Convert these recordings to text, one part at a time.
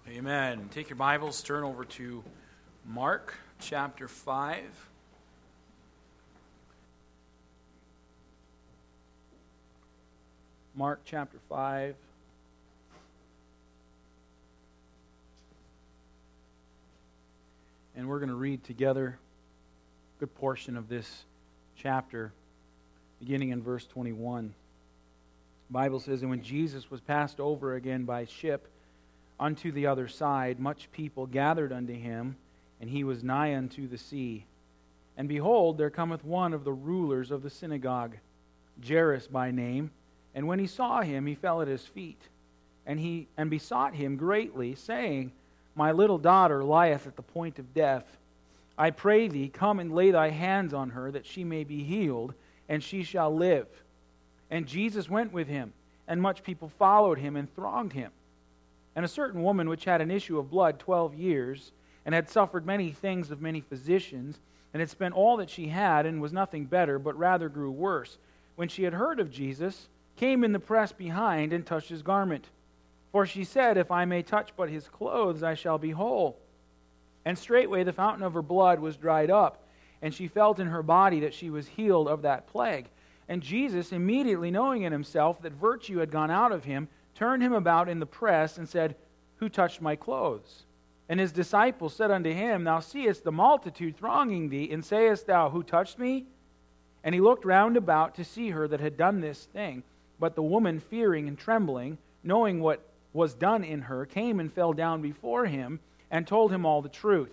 Amen. Take your Bibles, turn over to Mark chapter 5. Mark chapter 5. And we're going to read together a good portion of this chapter, beginning in verse 21. The Bible says, "And when Jesus was passed over again by ship unto the other side, much people gathered unto him, and he was nigh unto the sea. And behold, there cometh one of the rulers of the synagogue, Jairus by name. And when he saw him, he fell at his feet, and besought him greatly, saying, My little daughter lieth at the point of death. I pray thee, come and lay thy hands on her, that she may be healed, and she shall live. And Jesus went with him, and much people followed him and thronged him. And a certain woman which had an issue of blood 12 years, and had suffered many things of many physicians, and had spent all that she had, and was nothing better, but rather grew worse, when she had heard of Jesus, came in the press behind, and touched his garment. For she said, If I may touch but his clothes, I shall be whole. And straightway the fountain of her blood was dried up, and she felt in her body that she was healed of that plague. And Jesus, immediately knowing in himself that virtue had gone out of him, turned him about in the press, and said, Who touched my clothes? And his disciples said unto him, Thou seest the multitude thronging thee, and sayest thou, Who touched me? And he looked round about to see her that had done this thing. But the woman, fearing and trembling, knowing what was done in her, came and fell down before him, and told him all the truth.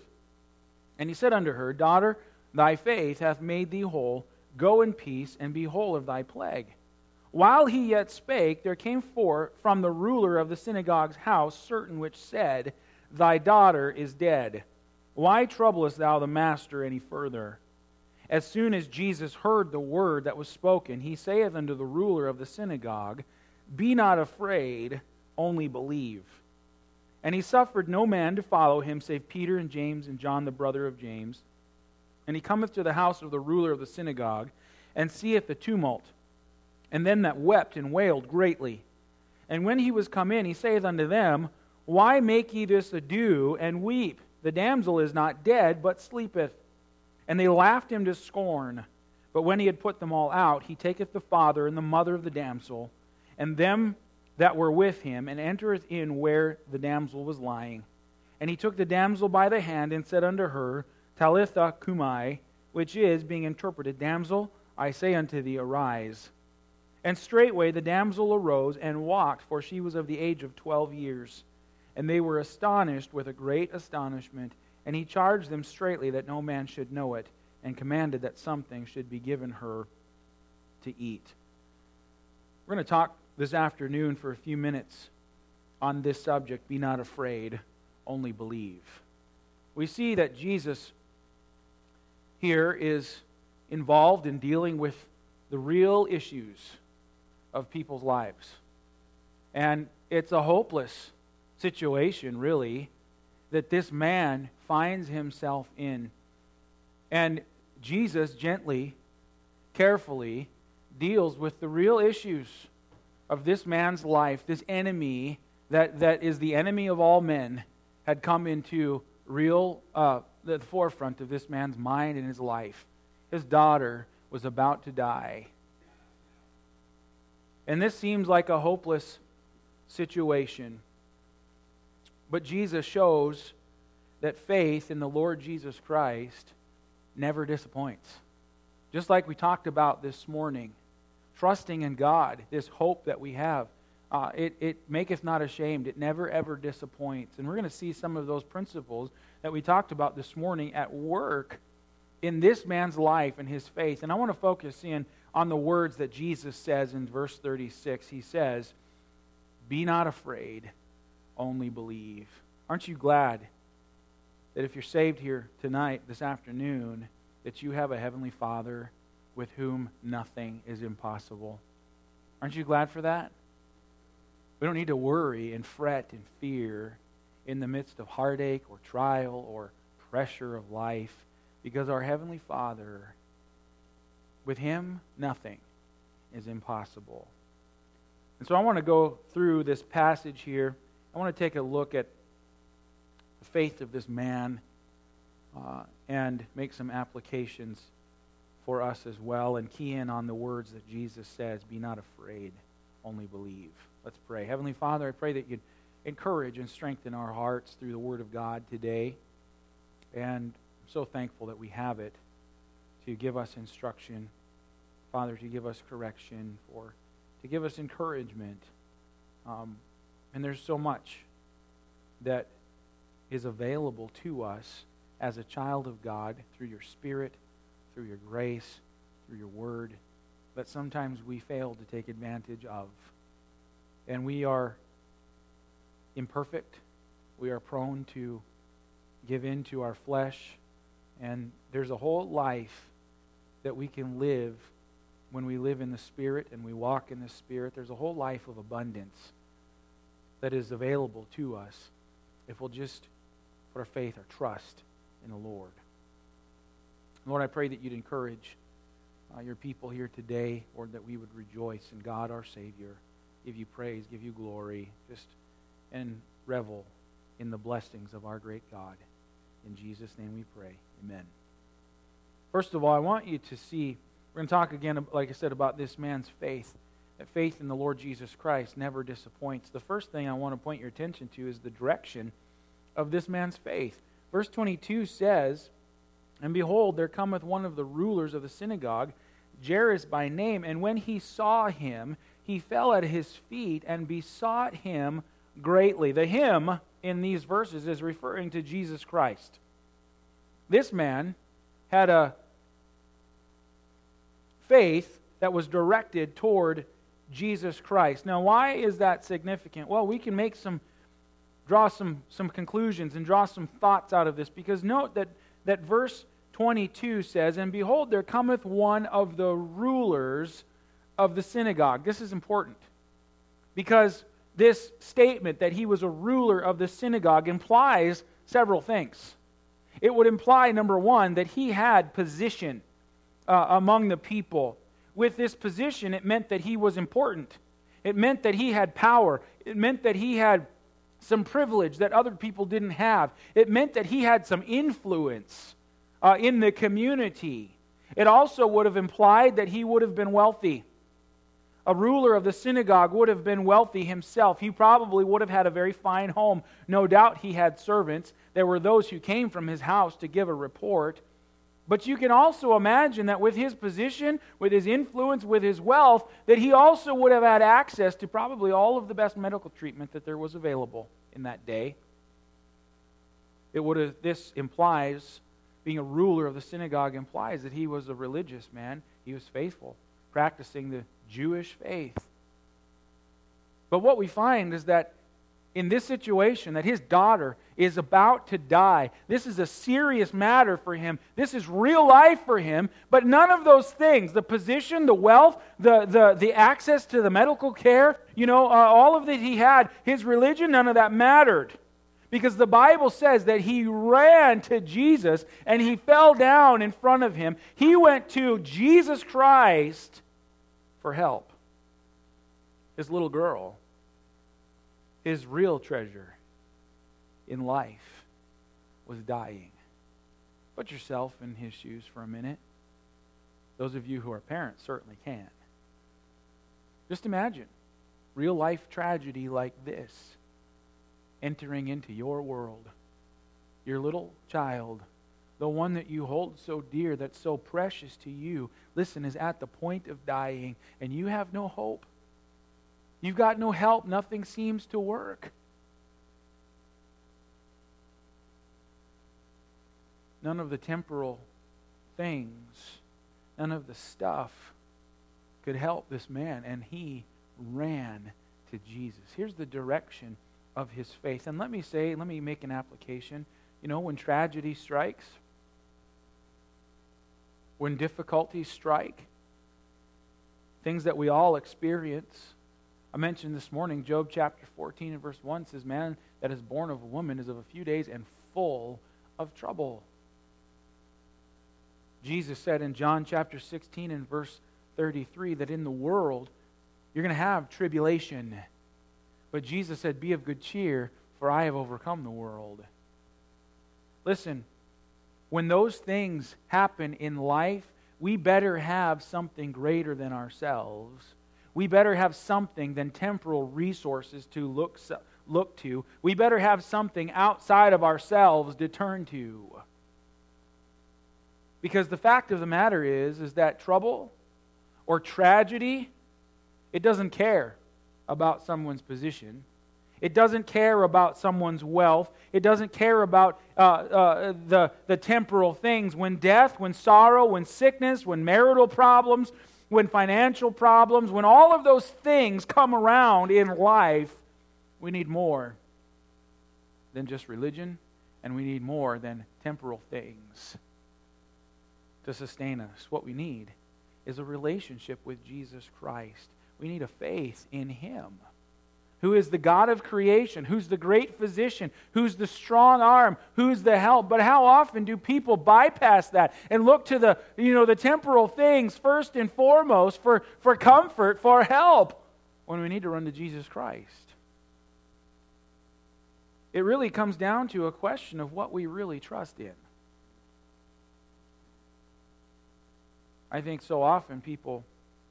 And he said unto her, Daughter, thy faith hath made thee whole. Go in peace, and be whole of thy plague. While he yet spake, there came forth from the ruler of the synagogue's house certain which said, Thy daughter is dead. Why troublest thou the master any further? As soon as Jesus heard the word that was spoken, he saith unto the ruler of the synagogue, Be not afraid, only believe. And he suffered no man to follow him, save Peter and James and John the brother of James. And he cometh to the house of the ruler of the synagogue, and seeth the tumult, and them that wept and wailed greatly. And when he was come in, he saith unto them, Why make ye this ado, and weep? The damsel is not dead, but sleepeth. And they laughed him to scorn. But when he had put them all out, he taketh the father and the mother of the damsel, and them that were with him, and entereth in where the damsel was lying. And he took the damsel by the hand, and said unto her, Talitha cumi, which is, being interpreted, Damsel, I say unto thee, arise. And straightway the damsel arose and walked, for she was of the age of 12 years. And they were astonished with a great astonishment. And he charged them straitly that no man should know it, and commanded that something should be given her to eat. We're going to talk this afternoon for a few minutes on this subject, Be not afraid, only believe. We see that Jesus here is involved in dealing with the real issues of people's lives. And it's a hopeless situation, really, that this man finds himself in. And Jesus gently, carefully deals with the real issues of this man's life. This enemy that is the enemy of all men had come into the forefront of this man's mind and his life. His daughter was about to die. And this seems like a hopeless situation. But Jesus shows that faith in the Lord Jesus Christ never disappoints. Just like we talked about this morning, trusting in God, this hope that we have, it maketh not ashamed. It never ever disappoints. And we're going to see some of those principles that we talked about this morning at work in this man's life and his faith. And I want to focus in on the words that Jesus says in verse 36. He says, Be not afraid, only believe. Aren't you glad that if you're saved here tonight, this afternoon, that you have a Heavenly Father with whom nothing is impossible? Aren't you glad for that? We don't need to worry and fret and fear in the midst of heartache or trial or pressure of life, because our Heavenly Father, with Him, nothing is impossible. And so I want to go through this passage here. I want to take a look at the faith of this man and make some applications for us as well, and key in on the words that Jesus says, be not afraid, only believe. Let's pray. Heavenly Father, I pray that you'd encourage and strengthen our hearts through the Word of God today. And I'm so thankful that we have it to give us instruction, Father, to give us correction, to give us encouragement. And there's so much that is available to us as a child of God through your Spirit, through your grace, through your Word, that sometimes we fail to take advantage of. And we are imperfect. We are prone to give in to our flesh. And there's a whole life that we can live when we live in the Spirit and we walk in the Spirit. There's a whole life of abundance that is available to us if we'll just put our faith, our trust in the Lord. Lord, I pray that you'd encourage your people here today, Lord, that we would rejoice in God our Savior, give you praise, give you glory, and revel in the blessings of our great God. In Jesus' name we pray. Amen. First of all, I want you to see, we're going to talk again, like I said, about this man's faith. That faith in the Lord Jesus Christ never disappoints. The first thing I want to point your attention to is the direction of this man's faith. Verse 22 says, and behold, there cometh one of the rulers of the synagogue, Jairus by name, and when he saw him, he fell at his feet and besought him greatly. The him in these verses is referring to Jesus Christ. This man had a faith that was directed toward Jesus Christ. Now, why is that significant? Well, we can draw some conclusions and draw some thoughts out of this, because note that verse 22 says, and behold, there cometh one of the rulers of the synagogue. This is important, because this statement that he was a ruler of the synagogue implies several things. It would imply, number one, that he had position among the people. With this position, it meant that he was important. It meant that he had power. It meant that he had some privilege that other people didn't have. It meant that he had some influence in the community. It also would have implied that he would have been wealthy. A ruler of the synagogue would have been wealthy himself. He probably would have had a very fine home. No doubt he had servants. There were those who came from his house to give a report. But you can also imagine that with his position, with his influence, with his wealth, that he also would have had access to probably all of the best medical treatment that there was available in that day. This implies, being a ruler of the synagogue implies that he was a religious man. He was faithful, practicing the Jewish faith. But what we find is that in this situation, that his daughter is about to die. This is a serious matter for him. This is real life for him. But none of those things, the position, the wealth, the access to the medical care, all of that he had, his religion, none of that mattered. Because the Bible says that he ran to Jesus and he fell down in front of him. He went to Jesus Christ for help. His little girl, his real treasure in life, was dying. Put yourself in his shoes for a minute. Those of you who are parents certainly can. Just imagine real life tragedy like this entering into your world. Your little child, the one that you hold so dear, that's so precious to you, listen, is at the point of dying, and you have no hope. You've got no help. Nothing seems to work. None of the temporal things, none of the stuff could help this man, and he ran to Jesus. Here's the direction of his faith. And let me make an application. When tragedy strikes, when difficulties strike, things that we all experience. I mentioned this morning, Job chapter 14 and verse 1 says, man that is born of a woman is of a few days and full of trouble. Jesus said in John chapter 16 and verse 33 that in the world you're going to have tribulation. But Jesus said, be of good cheer, for I have overcome the world. Listen, when those things happen in life, we better have something greater than ourselves. We better have something than temporal resources to look to. We better have something outside of ourselves to turn to. Because the fact of the matter is that trouble or tragedy, it doesn't care about someone's position. It doesn't care about someone's wealth. It doesn't care about the temporal things. When death, when sorrow, when sickness, when marital problems, when financial problems, when all of those things come around in life, we need more than just religion, and we need more than temporal things to sustain us. What we need is a relationship with Jesus Christ. We need a faith in Him, who is the God of creation, who's the great physician, who's the strong arm, who's the help. But how often do people bypass that and look to the temporal things first and foremost for comfort, for help, when we need to run to Jesus Christ? It really comes down to a question of what we really trust in. I think so often people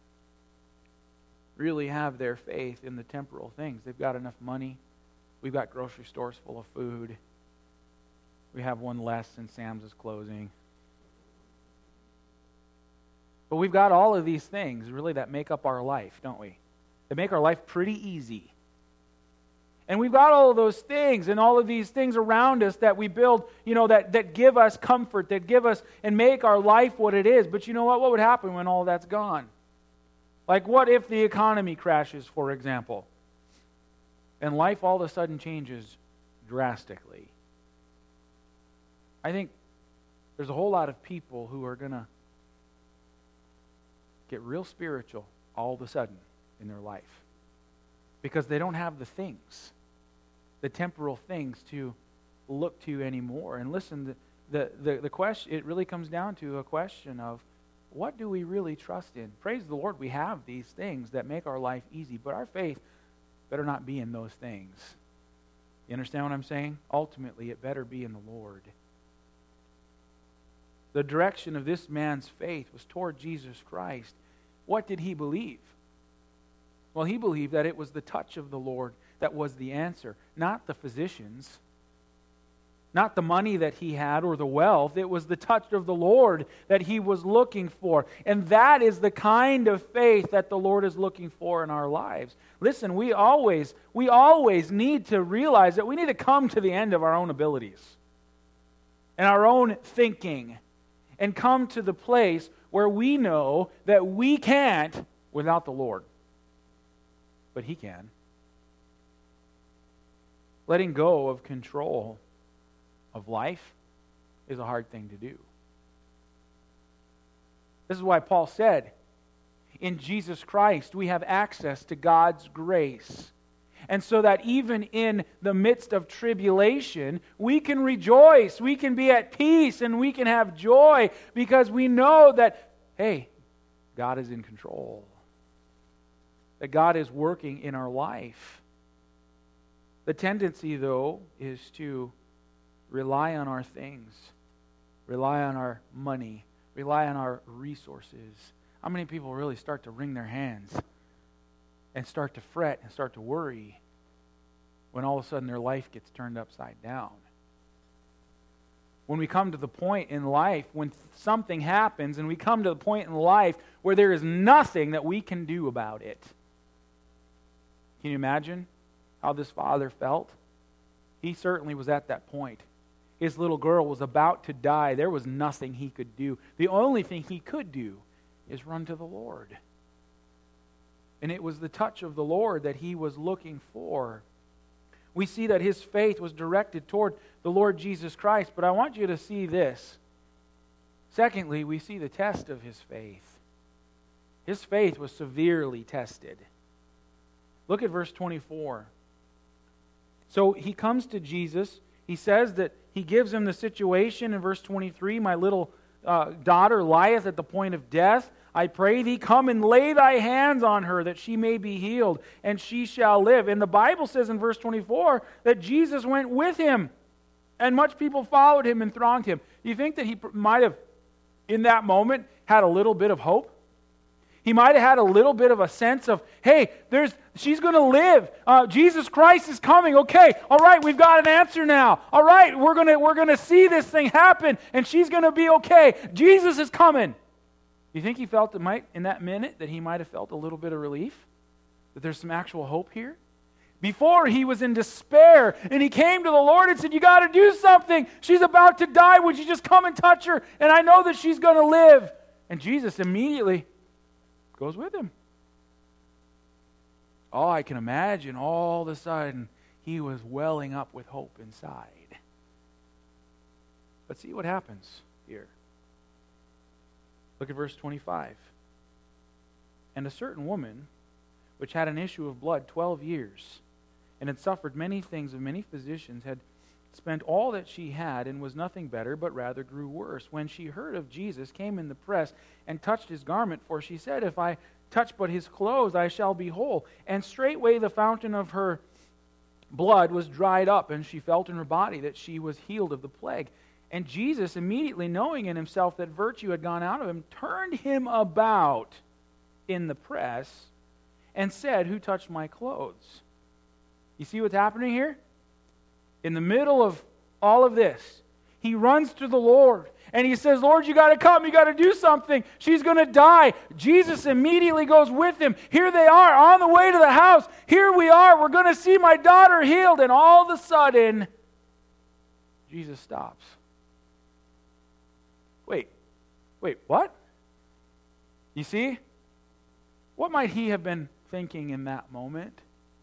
really have their faith in the temporal things. They've got enough money. We've got grocery stores full of food. We have one less since Sam's is closing. But we've got all of these things really that make up our life, don't we? They make our life pretty easy. And we've got all of those things and all of these things around us that we build, that give us comfort, that give us and make our life what it is. But you know what? What would happen when all that's gone? Like, what if the economy crashes, for example, and life all of a sudden changes drastically? I think there's a whole lot of people who are going to get real spiritual all of a sudden in their life because they don't have the things, the temporal things to look to anymore. And listen, the question, it really comes down to a question of, what do we really trust in? Praise the Lord, we have these things that make our life easy, but our faith better not be in those things. You understand what I'm saying? Ultimately, it better be in the Lord. The direction of this man's faith was toward Jesus Christ. What did he believe? Well, he believed that it was the touch of the Lord that was the answer, not the physicians, not the money that he had or the wealth. It was the touch of the Lord that he was looking for. And that is the kind of faith that the Lord is looking for in our lives. Listen, we always need to realize that we need to come to the end of our own abilities and our own thinking and come to the place where we know that we can't without the Lord. But He can. Letting go of control of life is a hard thing to do. This is why Paul said, in Jesus Christ we have access to God's grace. And so that even in the midst of tribulation, we can rejoice, we can be at peace, and we can have joy because we know that, hey, God is in control. That God is working in our life. The tendency, though, is to rely on our things, rely on our money, rely on our resources. How many people really start to wring their hands and start to fret and start to worry when all of a sudden their life gets turned upside down? When we come to the point in life when something happens and we come to the point in life where there is nothing that we can do about it. Can you imagine how this father felt? He certainly was at that point. His little girl was about to die. There was nothing he could do. The only thing he could do is run to the Lord. And it was the touch of the Lord that he was looking for. We see that his faith was directed toward the Lord Jesus Christ, but I want you to see this. Secondly, we see the test of his faith. His faith was severely tested. Look at verse 24. So he comes to Jesus. He says that he gives him the situation in verse 23. My little daughter lieth at the point of death. I pray thee, come and lay thy hands on her that she may be healed, and she shall live. And the Bible says in verse 24 that Jesus went with him and much people followed him and thronged him. Do you think that he might have, in that moment, had a little bit of hope? He might have had a little bit of a sense of, hey, she's going to live. Jesus Christ is coming. Okay, all right, we've got an answer now. All right, we're going to see this thing happen, and she's going to be okay. Jesus is coming. Do you think he felt in that minute that he might have felt a little bit of relief? That there's some actual hope here? Before, he was in despair, and he came to the Lord and said, you got to do something. She's about to die. Would you just come and touch her? And I know that she's going to live. And Jesus immediately goes with him. Oh, I can imagine all of a sudden he was welling up with hope inside. But see what happens here. Look at verse 25. And a certain woman, which had an issue of blood 12 years, and had suffered many things of many physicians, had spent all that she had, and was nothing better, but rather grew worse. When she heard of Jesus, came in the press, and touched his garment, for she said, if I touch but his clothes, I shall be whole. And straightway the fountain of her blood was dried up, and she felt in her body that she was healed of the plague. And Jesus, immediately knowing in himself that virtue had gone out of him, turned him about in the press, and said, who touched my clothes? You see what's happening here? In the middle of all of this, he runs to the Lord and he says, Lord, you got to come. You got to do something. She's going to die. Jesus immediately goes with him. Here they are on the way to the house. Here we are. We're going to see my daughter healed. And all of a sudden, Jesus stops. Wait, what? You see? What might he have been thinking in that moment?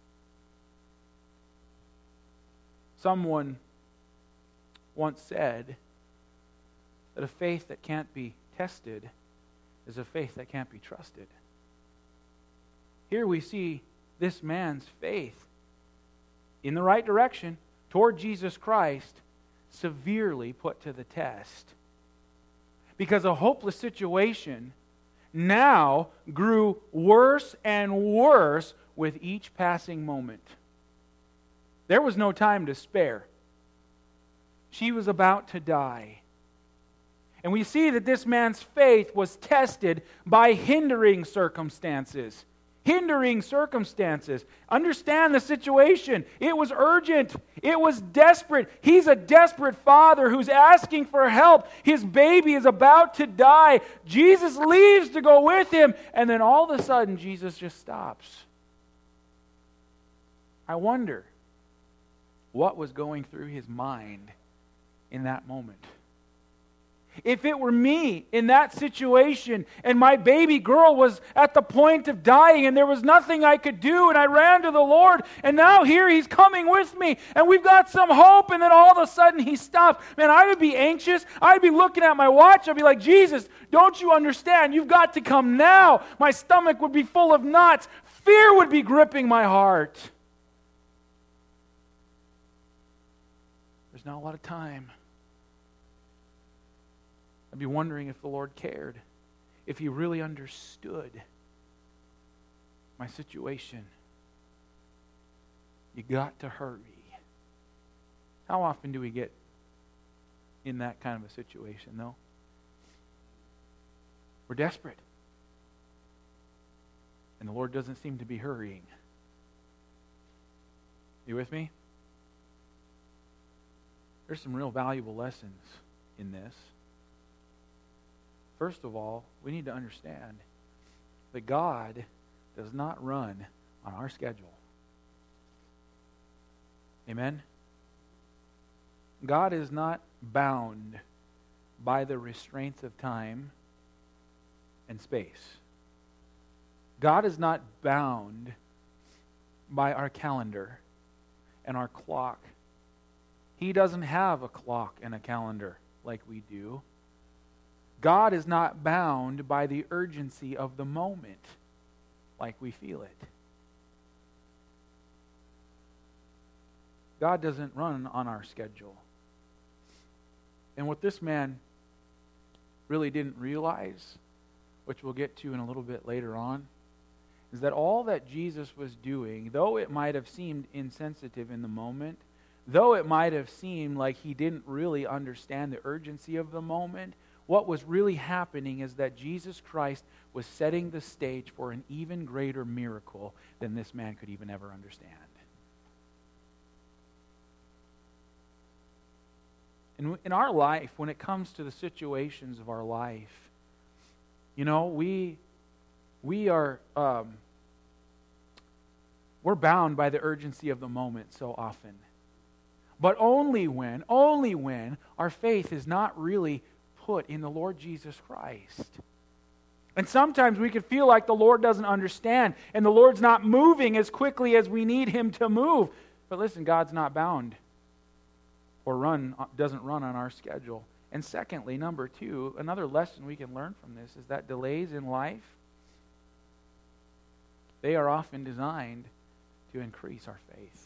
Someone once said that a faith that can't be tested is a faith that can't be trusted. Here we see this man's faith in the right direction toward Jesus Christ severely put to the test. Because a hopeless situation now grew worse and worse with each passing moment. There was no time to spare. She was about to die. And we see that this man's faith was tested by hindering circumstances. Hindering circumstances. Understand the situation. It was urgent. It was desperate. He's a desperate father who's asking for help. His baby is about to die. Jesus leaves to go with him. And then all of a sudden, Jesus just stops. I wonder what was going through his mind in that moment. If it were me in that situation and my baby girl was at the point of dying and there was nothing I could do and I ran to the Lord and now here he's coming with me and we've got some hope and then all of a sudden he stops. Man, I would be anxious. I'd be looking at my watch. I'd be like, Jesus, don't you understand? You've got to come now. My stomach would be full of knots. Fear would be gripping my heart. There's not a lot of time. I'd be wondering if the Lord cared, if he really understood my situation. You got to hurry. How often do we get in that kind of a situation, though? We're desperate. And the Lord doesn't seem to be hurrying. You with me? There's some real valuable lessons in this. First of all, we need to understand that God does not run on our schedule. Amen? God is not bound by the restraints of time and space. God is not bound by our calendar and our clock. He doesn't have a clock and a calendar like we do. God is not bound by the urgency of the moment like we feel it. God doesn't run on our schedule. And what this man really didn't realize, which we'll get to in a little bit later on, is that all that Jesus was doing, though it might have seemed insensitive in the moment, though it might have seemed like he didn't really understand the urgency of the moment, what was really happening is that Jesus Christ was setting the stage for an even greater miracle than this man could even ever understand. In our life, when it comes to the situations of our life, we are we're bound by the urgency of the moment so often. But only when our faith is not really put in the Lord Jesus Christ. And sometimes we could feel like the Lord doesn't understand and the Lord's not moving as quickly as we need Him to move. But listen, God's not bound or doesn't run on our schedule. And secondly, number 2, another lesson we can learn from this is that delays in life, they are often designed to increase our faith.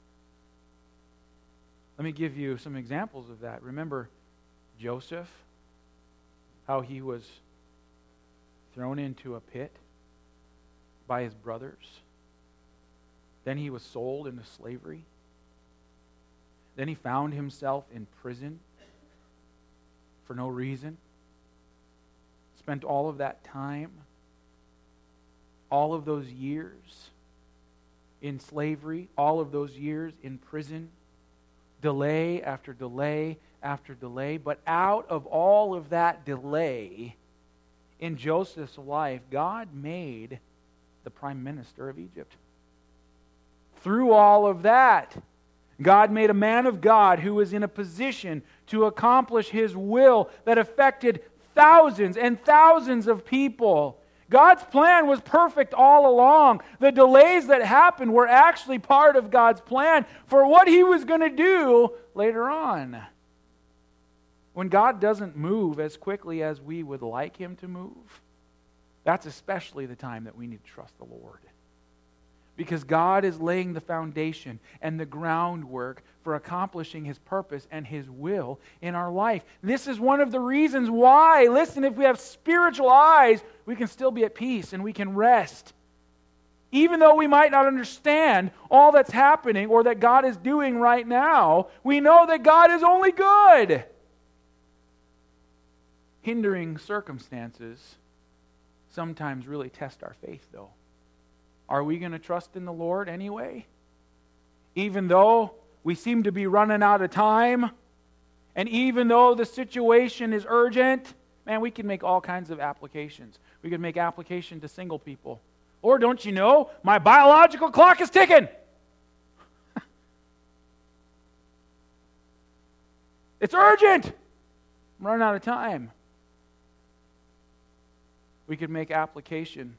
Let me give you some examples of that. Remember Joseph, how he was thrown into a pit by his brothers. Then he was sold into slavery. Then he found himself in prison for no reason. Spent all of that time, all of those years in slavery, all of those years in prison, delay after delay after delay. But out of all of that delay in Joseph's life, God made the prime minister of Egypt. Through all of that, God made a man of God who was in a position to accomplish His will that affected thousands and thousands of people. God's plan was perfect all along. The delays that happened were actually part of God's plan for what He was going to do later on. When God doesn't move as quickly as we would like Him to move, that's especially the time that we need to trust the Lord. Because God is laying the foundation and the groundwork for accomplishing His purpose and His will in our life. This is one of the reasons why, listen, if we have spiritual eyes, we can still be at peace and we can rest. Even though we might not understand all that's happening or that God is doing right now, we know that God is only good. Hindering circumstances sometimes really test our faith, though. Are we going to trust in the Lord anyway? Even though we seem to be running out of time, and even though the situation is urgent, man, we can make all kinds of applications. We could make application to single people. Or don't you know, my biological clock is ticking. It's urgent. I'm running out of time. We could make application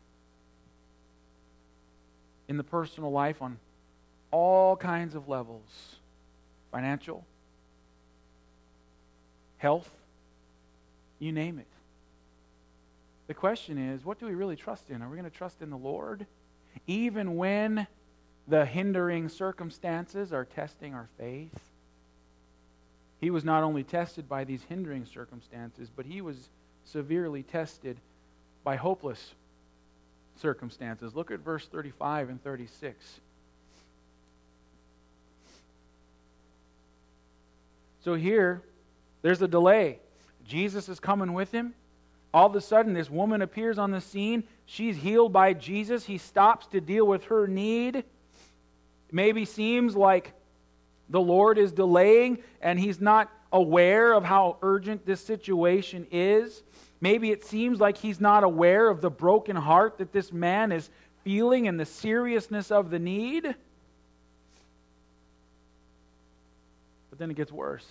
in the personal life on all kinds of levels. Financial, health, you name it. The question is, what do we really trust in? Are we going to trust in the Lord even when the hindering circumstances are testing our faith? He was not only tested by these hindering circumstances, but he was severely tested by hopeless circumstances. Look at verse 35 and 36. So here, there's a delay. Jesus is coming with him. All of a sudden, this woman appears on the scene. She's healed by Jesus. He stops to deal with her need. It maybe seems like the Lord is delaying and He's not aware of how urgent this situation is. Maybe it seems like He's not aware of the broken heart that this man is feeling and the seriousness of the need. But then it gets worse.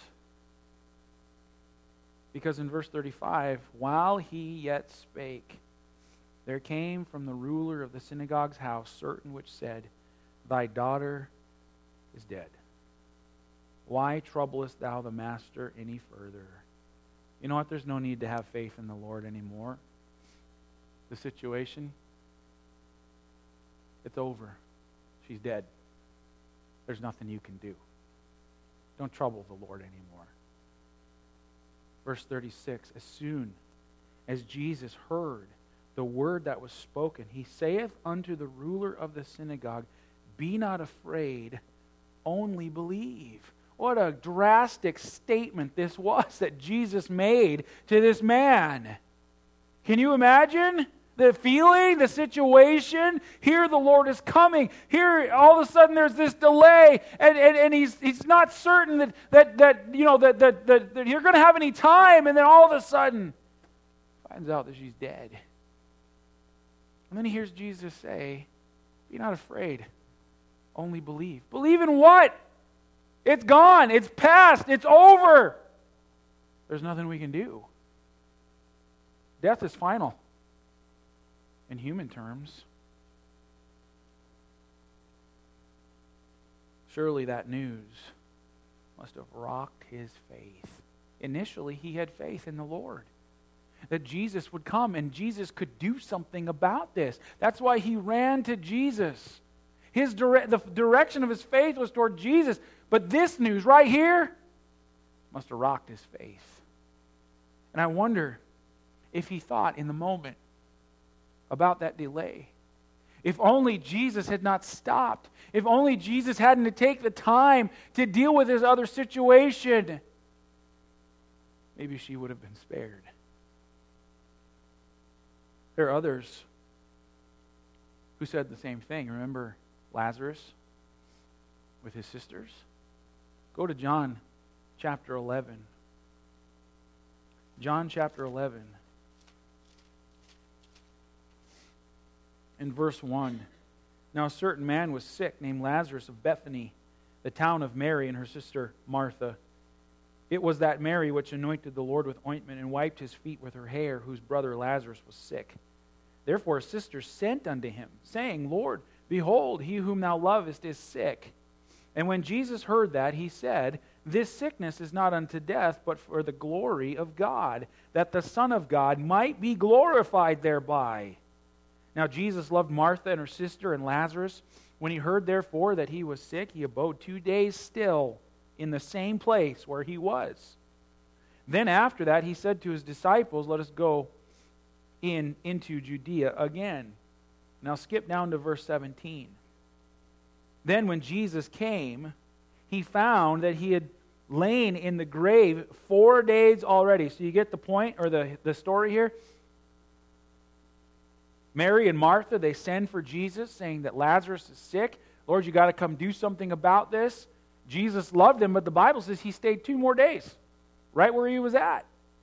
Because in verse 35, while he yet spake, there came from the ruler of the synagogue's house certain which said, Thy daughter is dead. Why troublest thou the master any further? You know what? There's no need to have faith in the Lord anymore. The situation, it's over. She's dead. There's nothing you can do. Don't trouble the Lord anymore. Verse 36, as soon as Jesus heard the word that was spoken, he saith unto the ruler of the synagogue, Be not afraid, only believe. what a drastic statement this was that Jesus made to this man. Can you imagine the feeling, the situation? Here the Lord is coming. Here all of a sudden there's this delay, and he's not certain that you're going to have any time, and then all of a sudden finds out that she's dead. And then he hears Jesus say, "Be not afraid, only believe." Believe in what? It's gone. It's past. It's over. There's nothing we can do. Death is final in human terms. Surely that news must have rocked his faith. Initially, he had faith in the Lord, that Jesus would come and Jesus could do something about this. That's why he ran to Jesus. The direction of his faith was toward Jesus. But this news right here must have rocked his faith. And I wonder if he thought in the moment about that delay. If only Jesus had not stopped. If only Jesus hadn't to take the time to deal with his other situation. Maybe she would have been spared. There are others who said the same thing. Remember Lazarus with his sisters? Go to John chapter 11. John chapter 11. In verse 1. Now a certain man was sick, named Lazarus of Bethany, the town of Mary and her sister Martha. It was that Mary which anointed the Lord with ointment and wiped his feet with her hair, whose brother Lazarus was sick. Therefore his sisters sent unto him, saying, Lord, behold, he whom thou lovest is sick. And when Jesus heard that, he said, This sickness is not unto death, but for the glory of God, that the Son of God might be glorified thereby. Now Jesus loved Martha and her sister and Lazarus. When he heard therefore that he was sick, he abode 2 days still in the same place where he was. Then after that he said to his disciples, Let us go into Judea again. Now skip down to verse 17. Then when Jesus came, he found that he had lain in the grave 4 days already. So you get the point, or the story here? Mary and Martha, they send for Jesus, saying that Lazarus is sick. Lord, you got to come do something about this. Jesus loved them, but the Bible says he stayed 2 more days, right where he was at.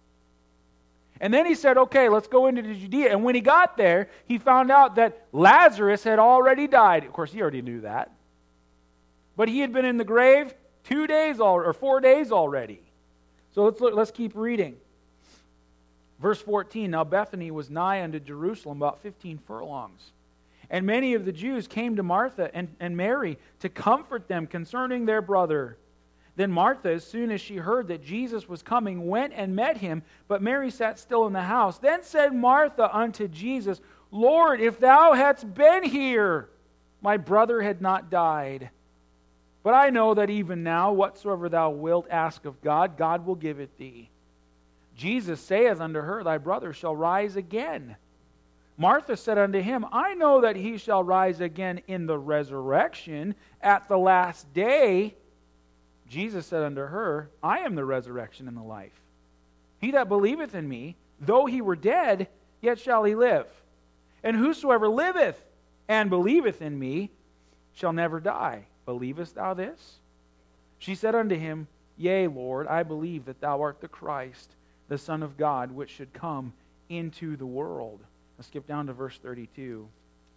And then he said, okay, let's go into Judea. And when he got there, he found out that Lazarus had already died. Of course, he already knew that. But he had been in the grave 2 days or 4 days already. So let's keep reading. Verse 14, Now Bethany was nigh unto Jerusalem, about 15 furlongs. And many of the Jews came to Martha and Mary to comfort them concerning their brother. Then Martha, as soon as she heard that Jesus was coming, went and met him, but Mary sat still in the house. Then said Martha unto Jesus, Lord, if thou hadst been here, my brother had not died. But I know that even now, whatsoever thou wilt ask of God, God will give it thee. Jesus saith unto her, Thy brother shall rise again. Martha said unto him, I know that he shall rise again in the resurrection at the last day. Jesus said unto her, I am the resurrection and the life. He that believeth in me, though he were dead, yet shall he live. And whosoever liveth and believeth in me shall never die. Believest thou this? She said unto him, Yea, Lord, I believe that thou art the Christ, the Son of God, which should come into the world. Let's skip down to verse 32.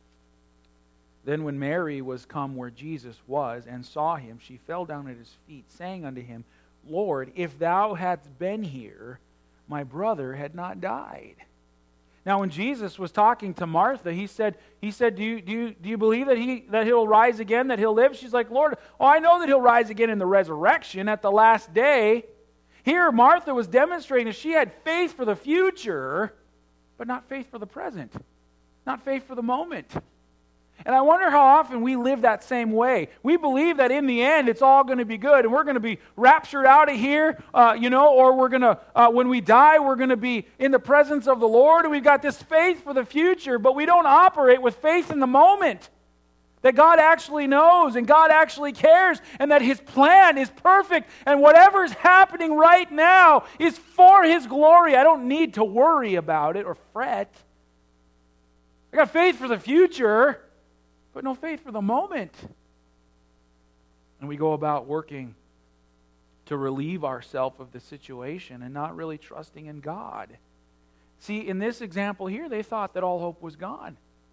Then when Mary was come where Jesus was, and saw him, she fell down at his feet, saying unto him, Lord, if thou hadst been here, my brother had not died. Now when Jesus was talking to Martha, he said, do you believe that he'll rise again, that he'll live? She's like, Lord, I know that he'll rise again in the resurrection at the last day. Here Martha was demonstrating that she had faith for the future, but not faith for the present, not faith for the moment. And I wonder how often we live that same way. We believe that in the end it's all going to be good and we're going to be raptured out of here, or we're going to, when we die, we're going to be in the presence of the Lord, and we've got this faith for the future, but we don't operate with faith in the moment. That God actually knows and God actually cares and that His plan is perfect and whatever's happening right now is for His glory. I don't need to worry about it or fret. I got faith for the future, but no faith for the moment. And we go about working to relieve ourselves of the situation and not really trusting in God. See, in this example here, they thought that all hope was gone.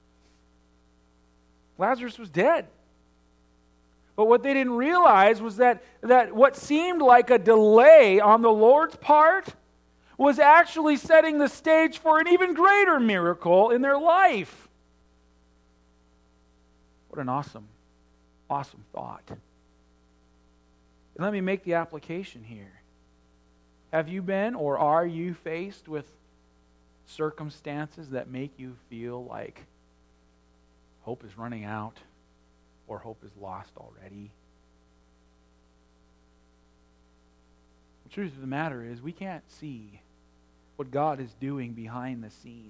Lazarus was dead. But what they didn't realize was that what seemed like a delay on the Lord's part was actually setting the stage for an even greater miracle in their life. What an awesome thought. And let me make the application here. Have you been or are you faced with circumstances that make you feel like hope is running out or hope is lost already? The truth of the matter is we can't see what God is doing behind the scenes.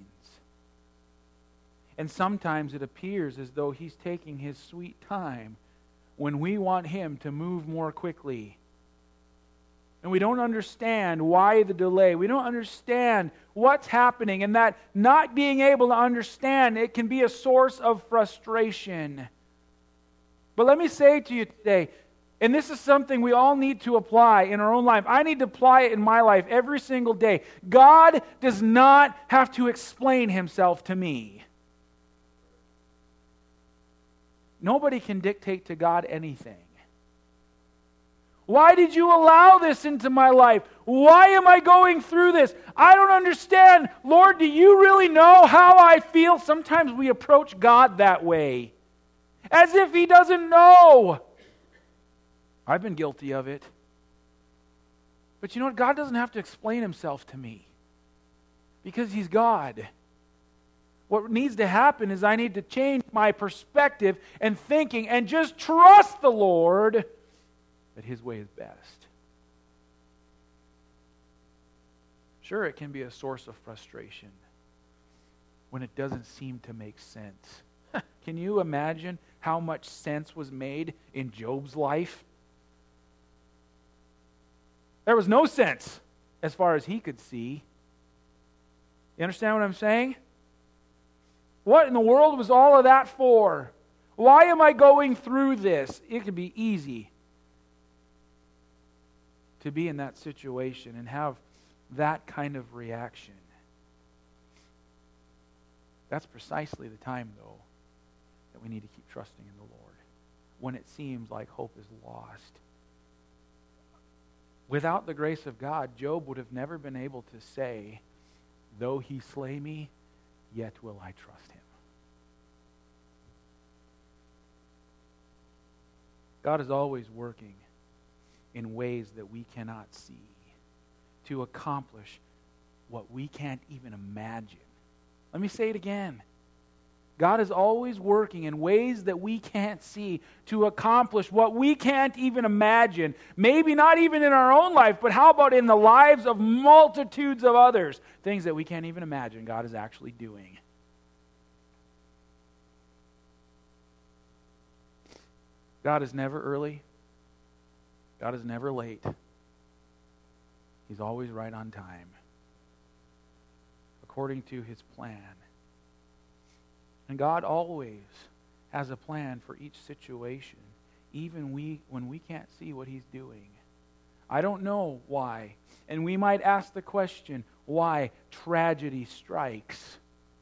And sometimes it appears as though He's taking His sweet time when we want Him to move more quickly. And we don't understand why the delay. We don't understand what's happening. And that not being able to understand, it can be a source of frustration. But let me say to you today, and this is something we all need to apply in our own life. I need to apply it in my life every single day. God does not have to explain Himself to me. Nobody can dictate to God anything. Why did you allow this into my life? Why am I going through this? I don't understand. Lord, do you really know how I feel? Sometimes we approach God that way, as if He doesn't know. I've been guilty of it. But you know what? God doesn't have to explain Himself to me because He's God. What needs to happen is I need to change my perspective and thinking and just trust the Lord that His way is best. Sure, it can be a source of frustration when it doesn't seem to make sense. Can you imagine how much sense was made in Job's life? There was no sense as far as he could see. You understand what I'm saying? What in the world was all of that for? Why am I going through this? It could be easy to be in that situation and have that kind of reaction. That's precisely the time, though, that we need to keep trusting in the Lord when it seems like hope is lost. Without the grace of God, Job would have never been able to say, "Though He slay me, yet will I trust Him." God is always working in ways that we cannot see to accomplish what we can't even imagine. Let me say it again. God is always working in ways that we can't see to accomplish what we can't even imagine. Maybe not even in our own life, but how about in the lives of multitudes of others? Things that we can't even imagine God is actually doing. God is never early. God is never late. He's always right on time, according to His plan. And God always has a plan for each situation, even when we can't see what He's doing. I don't know why. And we might ask the question, why tragedy strikes?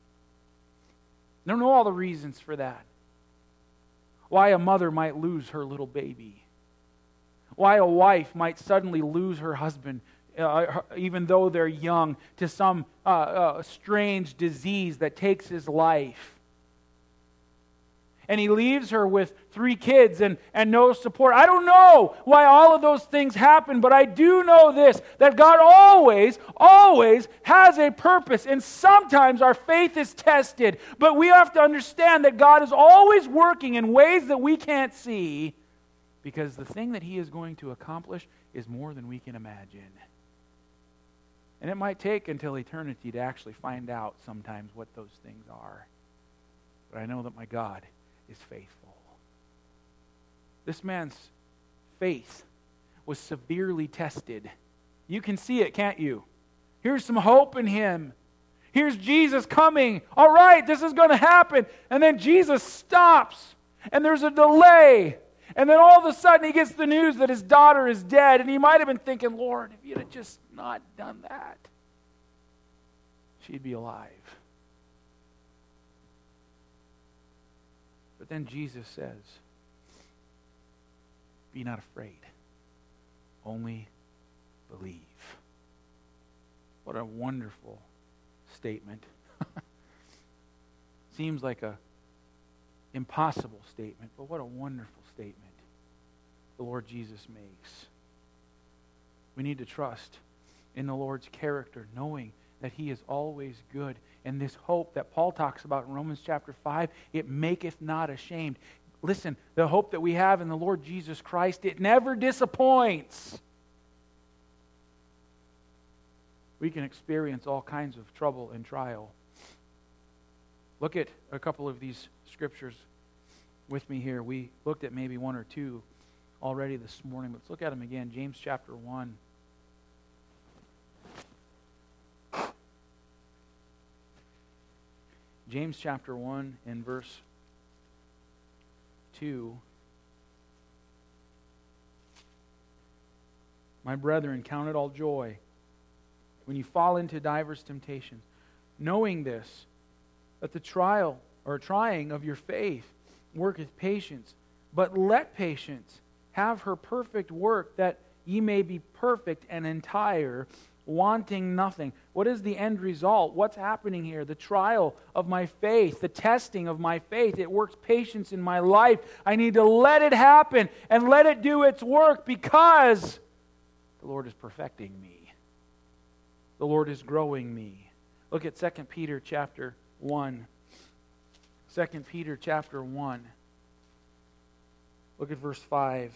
I don't know all the reasons for that. Why a mother might lose her little baby. Why a wife might suddenly lose her husband, even though they're young, to some strange disease that takes his life. And he leaves her with 3 kids and no support. I don't know why all of those things happen, but I do know this, that God always has a purpose. And sometimes our faith is tested, but we have to understand that God is always working in ways that we can't see, because the thing that He is going to accomplish is more than we can imagine. And it might take until eternity to actually find out sometimes what those things are. But I know that my God is faithful. This man's faith was severely tested. You can see it, can't you? Here's some hope in him. Here's Jesus coming. All right, this is going to happen. And then Jesus stops. And there's a delay. And then all of a sudden he gets the news that his daughter is dead. And he might have been thinking, Lord, if you'd have just not done that, she'd be alive. But then Jesus says, be not afraid. Only believe. What a wonderful statement. Seems like a impossible statement, but what a wonderful statement the Lord Jesus makes. We need to trust in the Lord's character, knowing that He is always good. And this hope that Paul talks about in Romans chapter 5, it maketh not ashamed. Listen, the hope that we have in the Lord Jesus Christ, it never disappoints. We can experience all kinds of trouble and trial. Look at a couple of these scriptures with me here. We looked at maybe one or two already this morning. Let's look at them again. James chapter 1. James chapter 1 and verse 2. My brethren, count it all joy when you fall into divers temptations, knowing this, that the trial or trying of your faith worketh patience. But let patience have her perfect work, that ye may be perfect and entire, wanting nothing. What is the end result? What's happening here? The trial of my faith, the testing of my faith. It works patience in my life. I need to let it happen and let it do its work, because the Lord is perfecting me. The Lord is growing me. Look at 2 Peter chapter 1. 2 Peter chapter 1. Look at verse 5.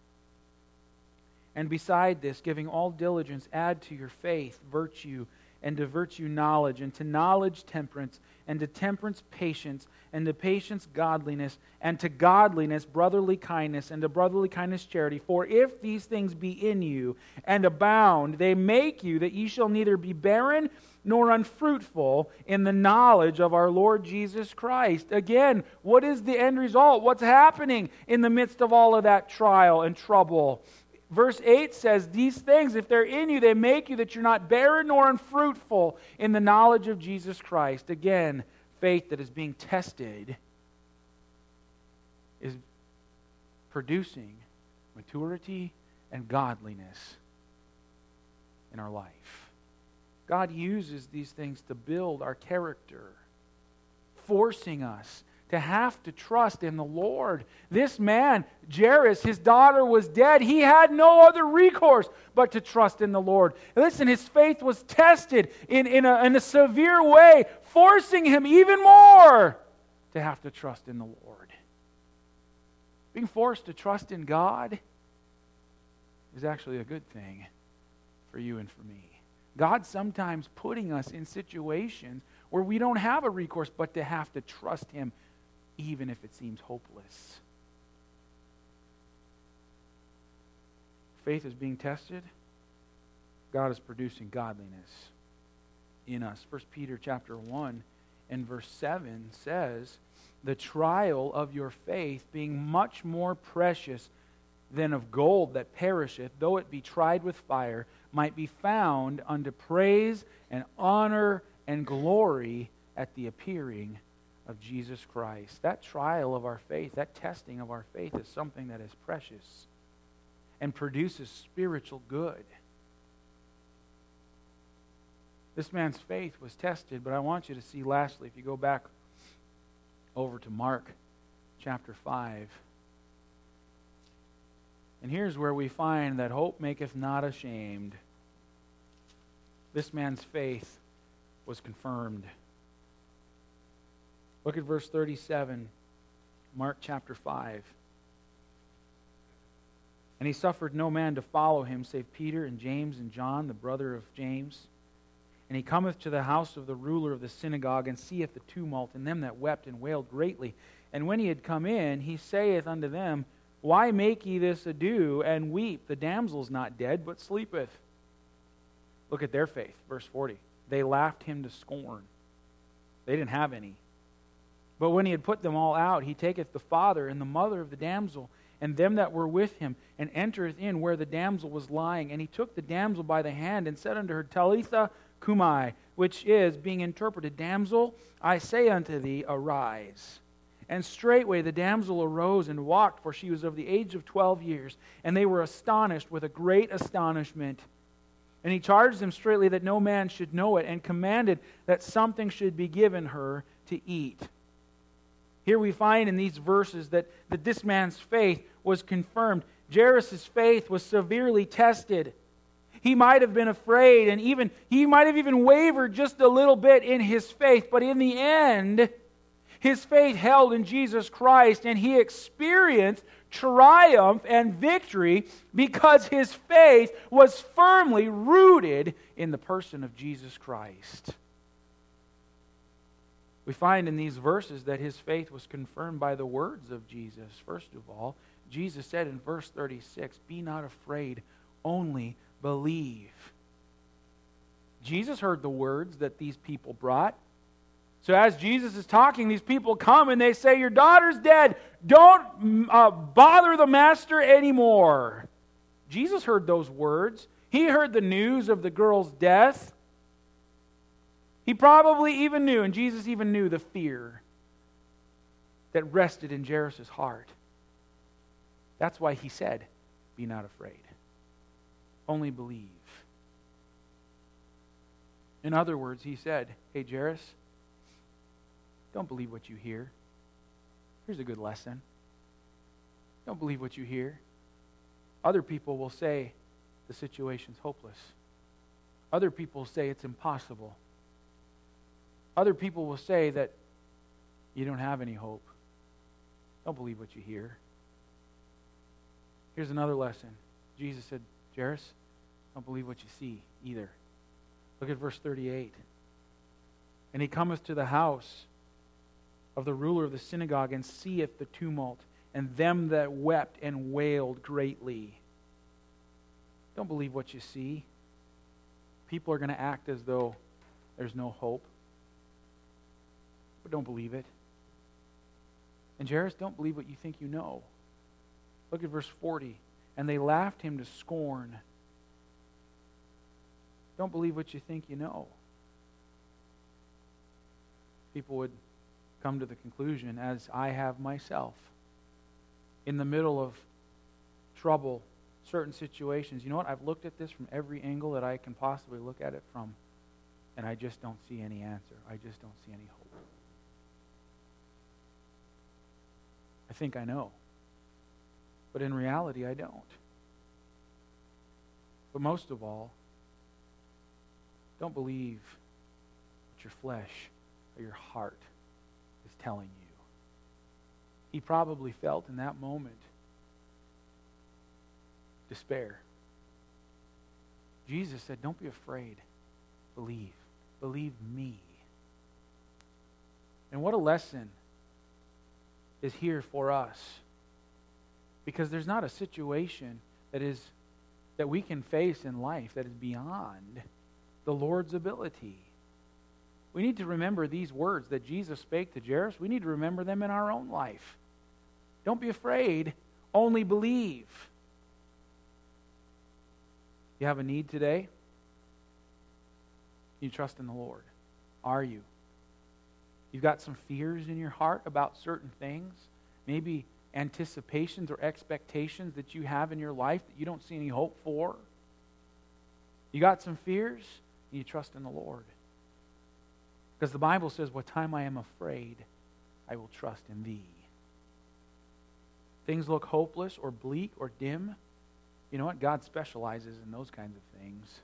And beside this, giving all diligence, add to your faith virtue, and to virtue knowledge, and to knowledge temperance, and to temperance patience, and to patience godliness, and to godliness brotherly kindness, and to brotherly kindness charity. For if these things be in you and abound, they make you that ye shall neither be barren nor unfruitful in the knowledge of our Lord Jesus Christ. Again, what is the end result? What's happening in the midst of all of that trial and trouble? Verse 8 says, these things, if they're in you, they make you that you're not barren nor unfruitful in the knowledge of Jesus Christ. Again, faith that is being tested is producing maturity and godliness in our life. God uses these things to build our character, forcing us to have to trust in the Lord. This man, Jairus, his daughter was dead. He had no other recourse but to trust in the Lord. Listen, his faith was tested in a severe way, forcing him even more to have to trust in the Lord. Being forced to trust in God is actually a good thing for you and for me. God's sometimes putting us in situations where we don't have a recourse but to have to trust Him, even if it seems hopeless. Faith is being tested. God is producing godliness in us. 1 Peter chapter 1 and verse 7 says, the trial of your faith being much more precious than of gold that perisheth, though it be tried with fire, might be found unto praise and honor and glory at the appearing of Jesus Christ. That trial of our faith, that testing of our faith, is something that is precious and produces spiritual good. This man's faith was tested, but I want you to see lastly, if you go back over to Mark chapter 5, and here's where we find that hope maketh not ashamed. This man's faith was confirmed. Look at verse 37, Mark chapter 5. And he suffered no man to follow him, save Peter and James and John, the brother of James. And he cometh to the house of the ruler of the synagogue, and seeth the tumult, and them that wept and wailed greatly. And when he had come in, he saith unto them, Why make ye this ado and weep? The damsel's not dead, but sleepeth. Look at their faith. Verse 40. They laughed him to scorn. They didn't have any. But when he had put them all out, he taketh the father and the mother of the damsel, and them that were with him, and entereth in where the damsel was lying. And he took the damsel by the hand, and said unto her, Talitha cumi, which is, being interpreted, Damsel, I say unto thee, arise. And straightway the damsel arose and walked, for she was of the age of 12 years. And they were astonished with a great astonishment. And he charged them straitly that no man should know it, and commanded that something should be given her to eat. Here we find in these verses that this man's faith was confirmed. Jairus' faith was severely tested. He might have been afraid, and he might have even wavered just a little bit in his faith, but in the end, his faith held in Jesus Christ, and he experienced triumph and victory because his faith was firmly rooted in the person of Jesus Christ. We find in these verses that his faith was confirmed by the words of Jesus. First of all, Jesus said in verse 36, "Be not afraid, only believe." Jesus heard the words that these people brought. So as Jesus is talking, these people come and they say, "Your daughter's dead. Don't bother the master anymore." Jesus heard those words. He heard the news of the girl's death. He probably even knew, and Jesus even knew, the fear that rested in Jairus' heart. That's why he said, "Be not afraid. Only believe." In other words, he said, "Hey, Jairus, don't believe what you hear. Here's a good lesson. Don't believe what you hear. Other people will say the situation's hopeless. Other people say it's impossible. Other people will say that you don't have any hope. Don't believe what you hear." Here's another lesson. Jesus said, "Jairus, don't believe what you see either." Look at verse 38. "And he cometh to the house of the ruler of the synagogue, and seeth the tumult, and them that wept and wailed greatly." Don't believe what you see. People are going to act as though there's no hope. But don't believe it. And Jairus, don't believe what you think you know. Look at verse 40. "And they laughed him to scorn." Don't believe what you think you know. People would come to the conclusion, as I have myself, in the middle of trouble, certain situations. You know what? I've looked at this from every angle that I can possibly look at it from, and I just don't see any answer. I just don't see any hope. I think I know. But in reality, I don't. But most of all, don't believe what your flesh or your heart is telling you. He probably felt in that moment despair. Jesus said, "Don't be afraid. Believe. Believe me." And what a lesson is here for us. Because there's not a situation that we can face in life that is beyond the Lord's ability. We need to remember these words that Jesus spake to Jairus. We need to remember them in our own life. Don't be afraid, only believe. You have a need today? You trust in the Lord. Are you? You've got some fears in your heart about certain things, maybe anticipations or expectations that you have in your life that you don't see any hope for. You got some fears, and you trust in the Lord. Because the Bible says, "What time I am afraid, I will trust in thee." Things look hopeless or bleak or dim. You know what? God specializes in those kinds of things.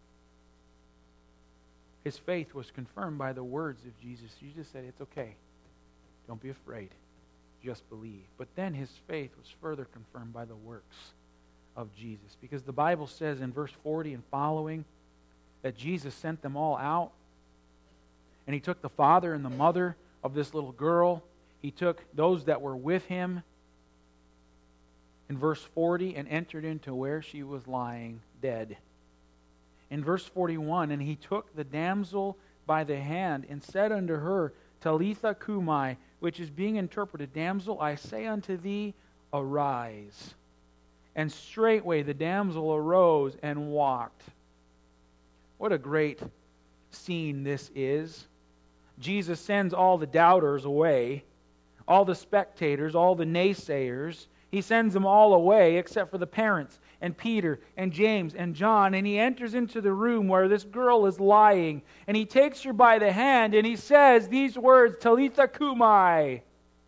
His faith was confirmed by the words of Jesus. Jesus said, "It's okay. Don't be afraid. Just believe." But then his faith was further confirmed by the works of Jesus. Because the Bible says in verse 40 and following that Jesus sent them all out. And he took the father and the mother of this little girl. He took those that were with him. In verse 40, and entered into where she was lying dead. In verse 41, and he took the damsel by the hand and said unto her, Talitha cumi, which is being interpreted, Damsel, I say unto thee, arise. And straightway the damsel arose and walked. What a great scene this is. Jesus sends all the doubters away, all the spectators, all the naysayers. He sends them all away except for the parents and Peter and James and John. And he enters into the room where this girl is lying. And he takes her by the hand and he says these words, Talitha cumi.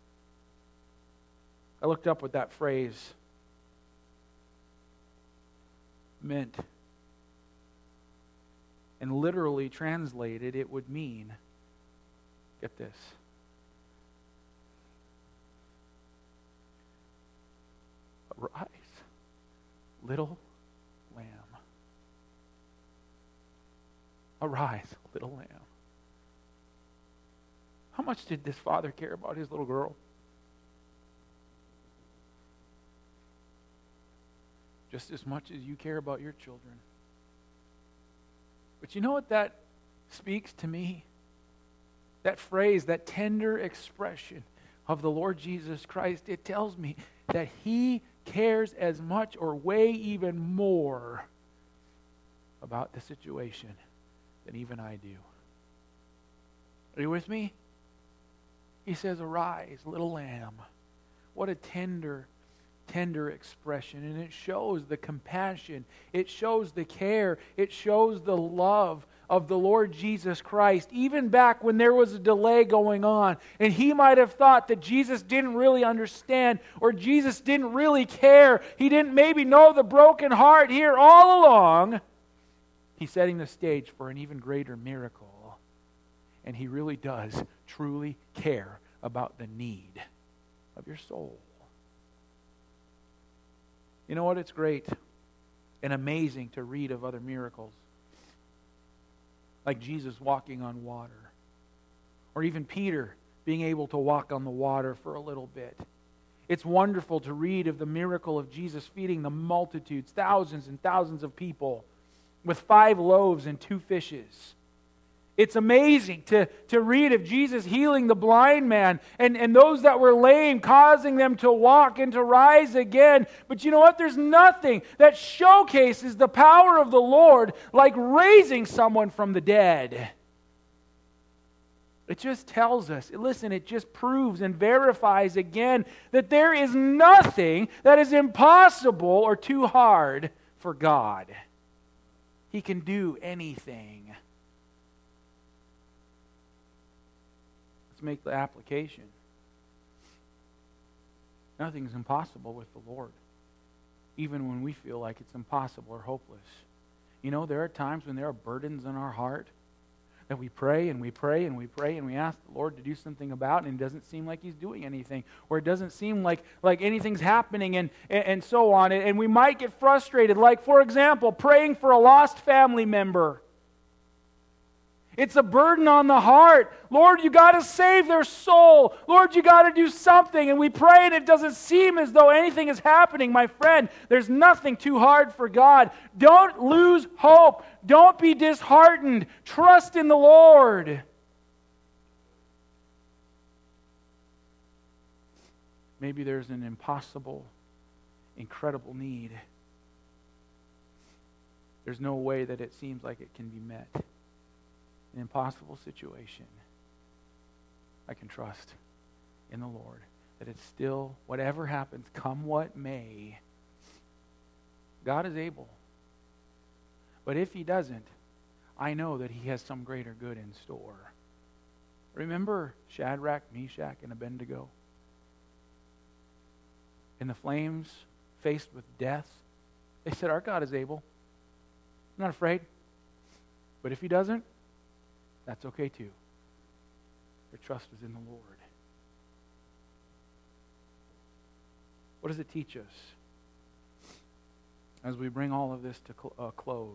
I looked up what that phrase meant. And literally translated, it would mean, get this, arise, little lamb. Arise, little lamb. How much did this father care about his little girl? Just as much as you care about your children. But you know what that speaks to me? That phrase, that tender expression of the Lord Jesus Christ, it tells me that He cares as much or way even more about the situation than even I do. Are you with me? He says, arise, little lamb. What a tender expression. And it shows the compassion. It shows the care. It shows the love of the Lord Jesus Christ, even back when there was a delay going on. And he might have thought that Jesus didn't really understand, or Jesus didn't really care. He didn't maybe know the broken heart here all along. He's setting the stage for an even greater miracle. And He really does truly care about the need of your soul. You know what? It's great and amazing to read of other miracles. Like Jesus walking on water. Or even Peter being able to walk on the water for a little bit. It's wonderful to read of the miracle of Jesus feeding the multitudes, thousands and thousands of people, with 5 loaves and 2 fishes. It's amazing to read of Jesus healing the blind man and those that were lame, causing them to walk and to rise again. But you know what? There's nothing that showcases the power of the Lord like raising someone from the dead. It just tells us, listen, it just proves and verifies again that there is nothing that is impossible or too hard for God. He can do anything. Make the application. Nothing's impossible with the Lord, even when we feel like it's impossible or hopeless. You know, there are times when there are burdens in our heart that we pray and we pray and we pray and we ask the Lord to do something about, and it doesn't seem like He's doing anything, or it doesn't seem like anything's happening, and so on. And we might get frustrated, like, for example, praying for a lost family member. It's a burden on the heart. Lord, you got to save their soul. Lord, you got to do something. And we pray and it doesn't seem as though anything is happening. My friend, there's nothing too hard for God. Don't lose hope. Don't be disheartened. Trust in the Lord. Maybe there's an impossible, incredible need. There's no way that it seems like it can be met. An impossible situation. I can trust in the Lord that it's still, whatever happens, come what may, God is able. But if He doesn't, I know that He has some greater good in store. Remember Shadrach, Meshach, and Abednego? In the flames, faced with death, they said, our God is able. I'm not afraid. But if He doesn't, that's okay too. Their trust was in the Lord. What does it teach us as we bring all of this to a close?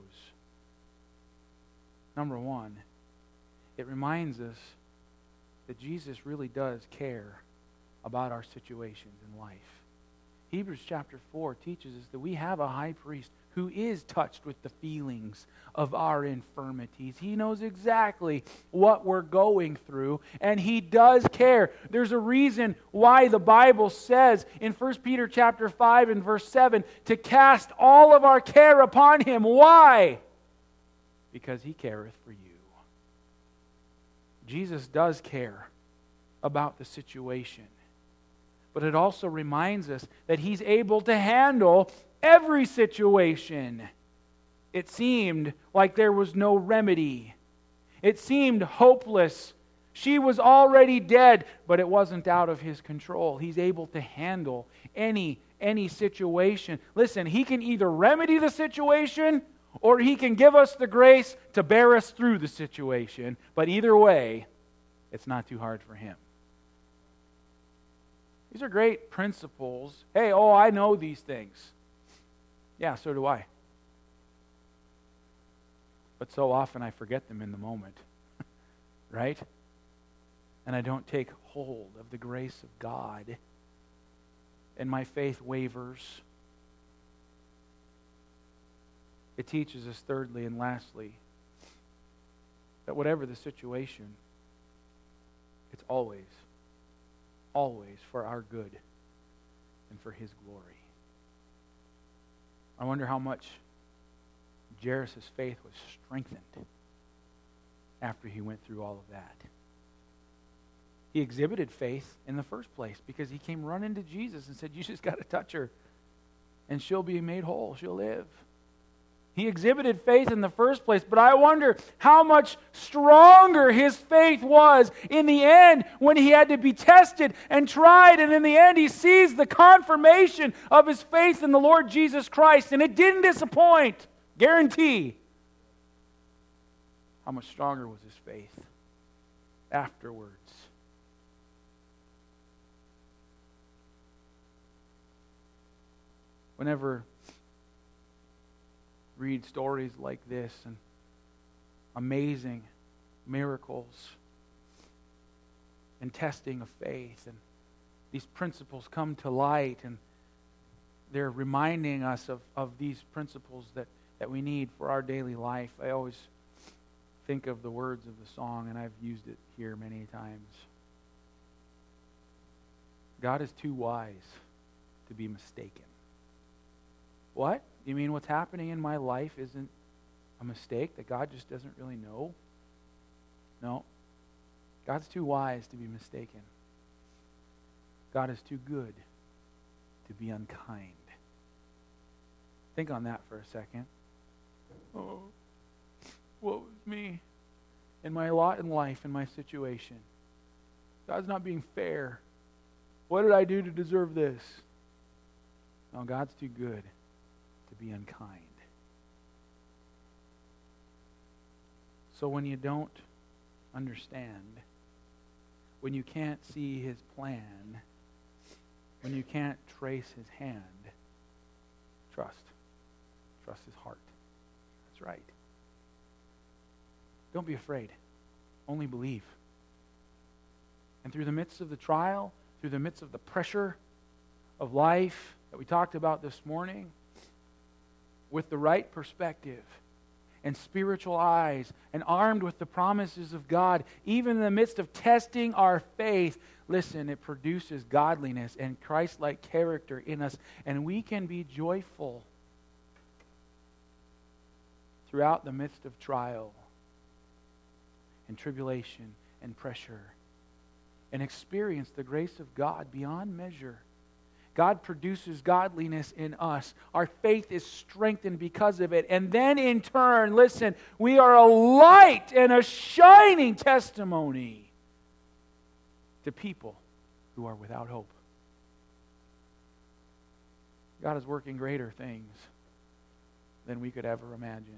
Number one, it reminds us that Jesus really does care about our situations in life. Hebrews chapter 4 teaches us that we have a high priest who is touched with the feelings of our infirmities. He knows exactly what we're going through, and He does care. There's a reason why the Bible says in 1 Peter chapter 5 and verse 7 to cast all of our care upon Him. Why? Because He careth for you. Jesus does care about the situation. But it also reminds us that He's able to handle every situation. It seemed like there was no remedy. It seemed hopeless. She was already dead, but it wasn't out of His control. He's able to handle any situation. Listen, He can either remedy the situation or He can give us the grace to bear us through the situation. But either way, it's not too hard for Him. These are great principles. Hey, I know these things. Yeah, so do I. But so often I forget them in the moment. Right? And I don't take hold of the grace of God. And my faith wavers. It teaches us thirdly and lastly that whatever the situation, it's always for our good and for His glory. I wonder how much Jairus' faith was strengthened after he went through all of that. He exhibited faith in the first place because he came running to Jesus and said, "You just got to touch her and she'll be made whole, she'll live." He exhibited faith in the first place, but I wonder how much stronger his faith was in the end when he had to be tested and tried, and in the end he sees the confirmation of his faith in the Lord Jesus Christ, and it didn't disappoint. Guarantee. How much stronger was his faith afterwards? Whenever read stories like this and amazing miracles and testing of faith, and these principles come to light, and they're reminding us of these principles that we need for our daily life. I always think of the words of the song, and I've used it here many times. God is too wise to be mistaken. What? You mean what's happening in my life isn't a mistake, that God just doesn't really know? No. God's too wise to be mistaken. God is too good to be unkind. Think on that for a second. Oh, woe is me and my lot in life and my situation. God's not being fair. What did I do to deserve this? No, God's too good to be unkind. So when you don't understand, when you can't see His plan, when you can't trace His hand, trust. Trust His heart. That's right. Don't be afraid. Only believe. And through the midst of the trial, through the midst of the pressure of life that we talked about this morning, with the right perspective and spiritual eyes and armed with the promises of God, even in the midst of testing our faith, listen, it produces godliness and Christ-like character in us, and we can be joyful throughout the midst of trial and tribulation and pressure, and experience the grace of God beyond measure. God produces godliness in us. Our faith is strengthened because of it. And then in turn, listen, we are a light and a shining testimony to people who are without hope. God is working greater things than we could ever imagine.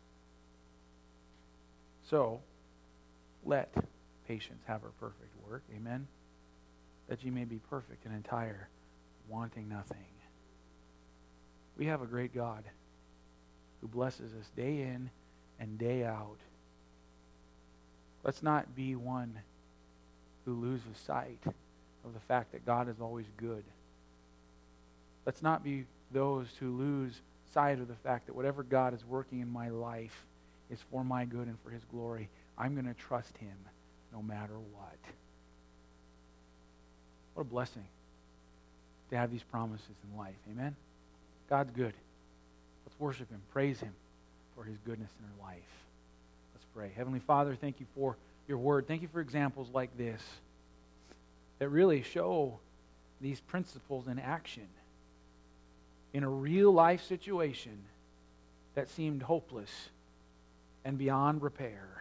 So, let patience have her perfect work. Amen? That ye may be perfect and entire, wanting nothing. We have a great God who blesses us day in and day out. Let's not be one who loses sight of the fact that God is always good. Let's not be those who lose sight of the fact that whatever God is working in my life is for my good and for His glory. I'm going to trust Him no matter what. What a blessing to have these promises in life. Amen? God's good. Let's worship Him, praise Him for His goodness in our life. Let's pray. Heavenly Father, thank you for your word. Thank you for examples like this that really show these principles in action in a real life situation that seemed hopeless and beyond repair.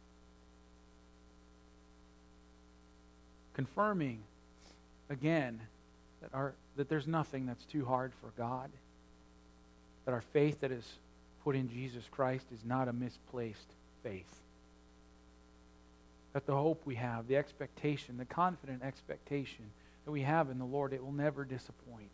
Confirming again that there's nothing that's too hard for God, that our faith that is put in Jesus Christ is not a misplaced faith, that the hope we have, the expectation, the confident expectation that we have in the Lord, it will never disappoint.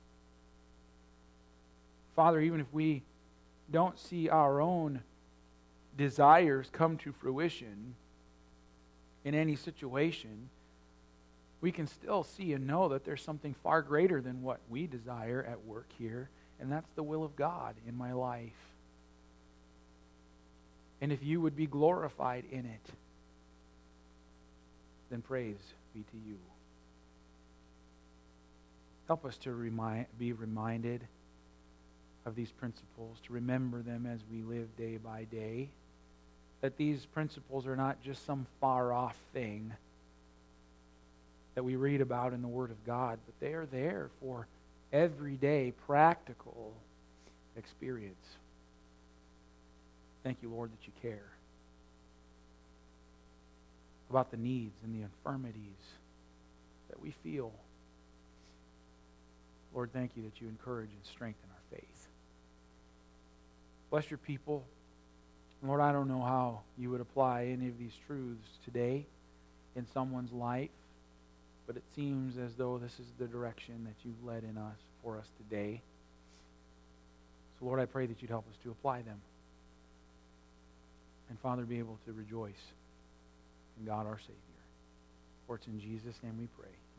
Father, even if we don't see our own desires come to fruition in any situation, we can still see and know that there's something far greater than what we desire at work here, and that's the will of God in my life. And if you would be glorified in it, then praise be to you. Help us to be reminded of these principles, to remember them as we live day by day, that these principles are not just some far-off thing that we read about in the Word of God, but they are there for everyday, practical experience. Thank you, Lord, that you care about the needs and the infirmities that we feel. Lord, thank you that you encourage and strengthen our faith. Bless your people. Lord, I don't know how you would apply any of these truths today in someone's life, but it seems as though this is the direction that you've led in us for us today. So, Lord, I pray that you'd help us to apply them. And, Father, be able to rejoice in God our Savior. For it's in Jesus' name we pray.